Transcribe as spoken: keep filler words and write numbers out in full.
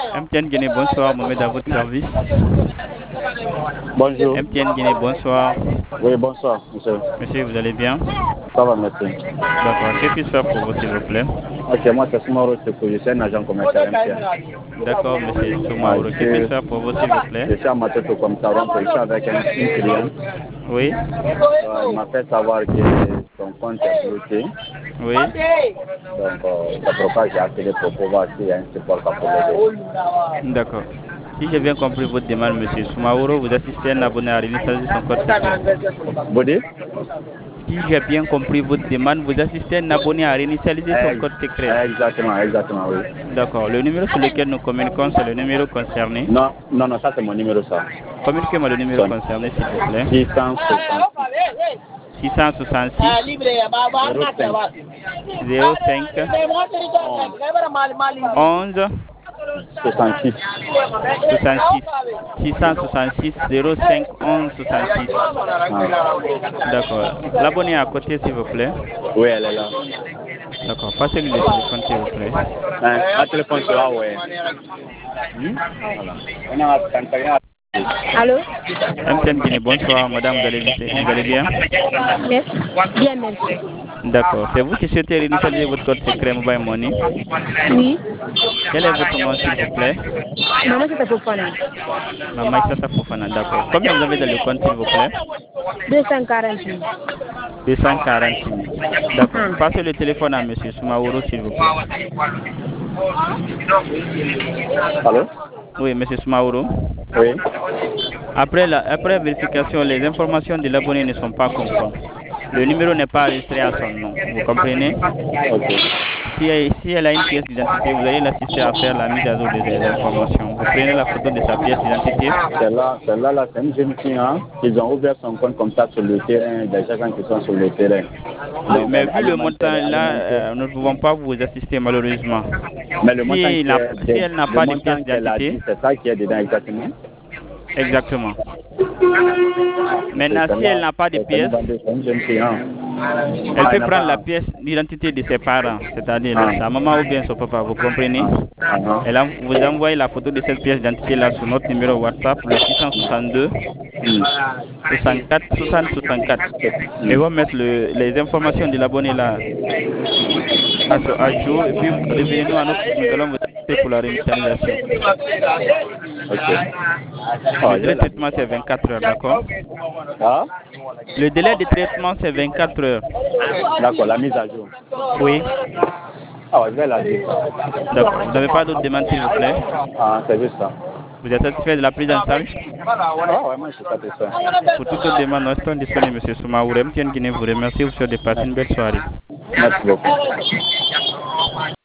M T N Guinée, bonsoir, Mohamed à votre service. Bonjour. M T N Guinée, bonsoir. Oui, bonsoir, monsieur. Monsieur, vous allez bien? Ça va, merci. D'accord, que puis-je faire pour vous, s'il vous plaît? Ok, moi, c'est Soumaro Sekou, je suis un agent commercial M T N. D'accord, monsieur Soumaoro, Ouais, que puis-je faire pour vous, s'il vous plaît? je suis à Matoto comme ça, donc je suis avec un, une cliente. Oui, Euh, il m'a fait savoir que son compte est bloqué. oui. Donc, euh, c'est pourquoi j'ai appelé pour pouvoir s'il y a un support pour l'aider. D'accord. Si j'ai bien compris votre demande, monsieur Soumaoro, vous assistez un abonné à réinitialiser son code secret. Vous dites? Si j'ai bien compris votre demande, vous assistez un abonné à réinitialiser son code secret. Exactement, exactement, oui. D'accord. Le numéro sur lequel nous communiquons, c'est le numéro concerné. Non, non, non, ça c'est mon numéro, ça. Communiquez-moi le numéro concerné, s'il vous plaît. six cent soixante. six cent soixante-six zéro cinq onze soixante-six. soixante-six six cent soixante-six zéro cinq onze soixante-six. D'accord. L'abonné à côté, s'il vous plaît. Oui, elle est là. D'accord. Passez-lui le téléphone, s'il vous plaît. Hein, un téléphone sur là, ouais. Hmm? Voilà. Allô? M T N Guinée, bonsoir, madame, vous allez, vous allez bien? Merci. Bien, merci. D'accord. C'est vous qui souhaitez réinitialiser votre code secret Mobile Money? Oui. Quel est votre nom, s'il vous plaît? Maman, c'est Fofana. Maman Issata Fofana, d'accord. Combien vous avez dans le compte, s'il vous plaît? deux cent quarante mille. deux cent quarante mille. D'accord. Passez le téléphone à monsieur Soumaoro, s'il vous plaît. Allô? Oui, monsieur Soumaoro. Oui. Après, la, après vérification, les informations de l'abonné ne sont pas conformes. Le numéro n'est pas enregistré à son nom. Vous comprenez? Ok. Si elle, si elle a une pièce d'identité, vous allez l'assister à faire la mise à jour des informations. Vous prenez la photo de sa pièce d'identité. Celle-là, celle-là, là, c'est une jeune fille, hein. Ils ont ouvert son compte comme ça sur le terrain, des gens qui sont sur le terrain. Oui, Donc, mais vu le alimentaire, montant là, alimentaire. euh, nous ne pouvons pas vous assister malheureusement. Mais le Si, montant il qui n'a- est- si elle n'a le pas de montant pièce qu'elle a d'identité, dit, c'est ça qui est dedans exactement. exactement. Maintenant, C'est si elle celle-là, n'a pas de c'est pièce, une c'est une jeune fille, hein. elle Ah, peut elle n'a prendre la pas- pièce d'identité de ses parents, c'est-à-dire Ah. sa maman ou bien son papa, vous comprenez? Ah, ah. Elle a, vous envoyez la photo de cette pièce d'identité là sur notre numéro WhatsApp, le six cent soixante-deux Hmm. soixante-quatre soixante soixante-quatre. Et on va mettre le, les informations de l'abonné là à, ce- à jour et puis revenez-nous à notre, nous allons vous aider pour la réinitialisation. Ok. Le Ah, délai elle de a dit traitement ça. c'est vingt-quatre heures, d'accord? Ah? Le délai de traitement c'est vingt-quatre heures. D'accord, la mise à jour. Oui. Ah, ouais, je vais la dire ça. D'accord. Vous n'avez pas d'autres demandes, s'il vous plaît? Ah, c'est juste ça. Vous êtes satisfait de la prise en charge? Ah, ouais, moi, je suis satisfait. Pour toute autre demande, nous restons disponibles, M. Soumaoro. M T N Guinée vous remercie. Vous souhaite de passer une belle soirée. Merci beaucoup.